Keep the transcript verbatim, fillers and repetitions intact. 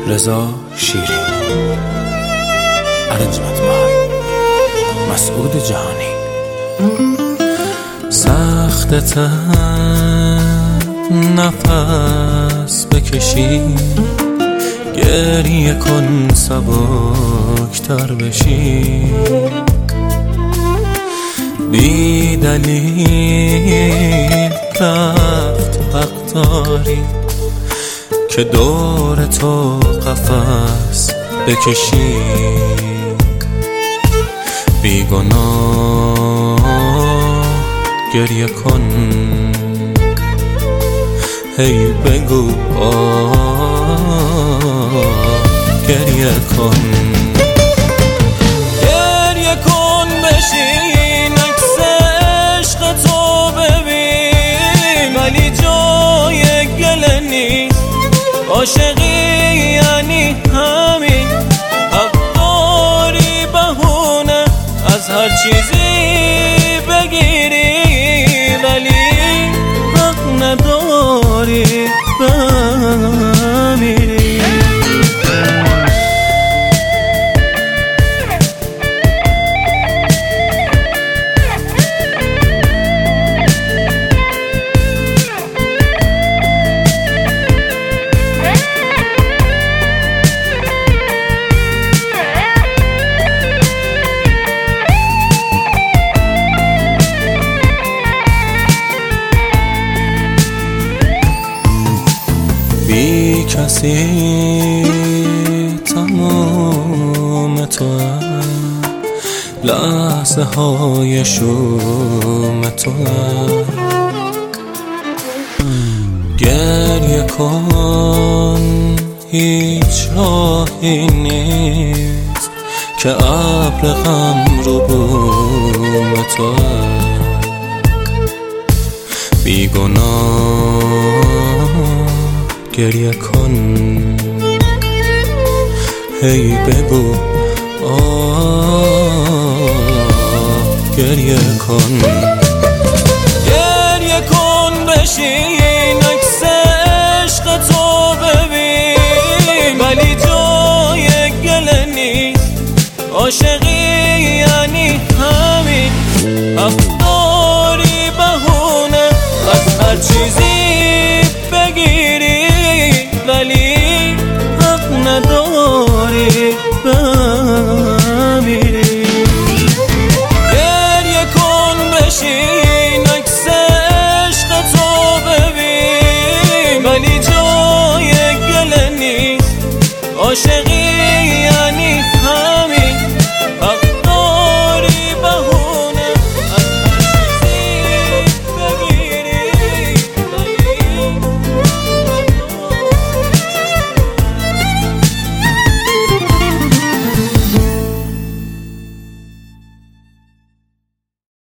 رضا شیری. Arrangement by مسعود جهانی. سخت نفس بکشی، گریه کن سبکتر بشی، بی دلیل رفت وقتاری که دور تو قفس بکشی، بی گناه گریه کن، هی بگو آه گریه کن، گریه کن بشین عکس عشق تو ببین، ولی جای گله نیست، عاشقی یعنی همین، حق داری بهونه از هر چیزی بگیری، ولی حق نداری بمیری. بی کسی تمام تو، لحظه های شوم تو، گریه کن هیچ راهی نیست که ابر غم رو بوم تو، بی گناه گریه کن، هی بگو آه گریه کن، گریه کن بشین عکس عشق تو ببین، ولی جای گله نیست، عاشقی یعنی همین، حق داری بهونه از هر چیزی بگیری، ولی حق نداری بمیری. گریه کن بشین عکس عشق تو ببین، ولی جای گله نیست، عاشقی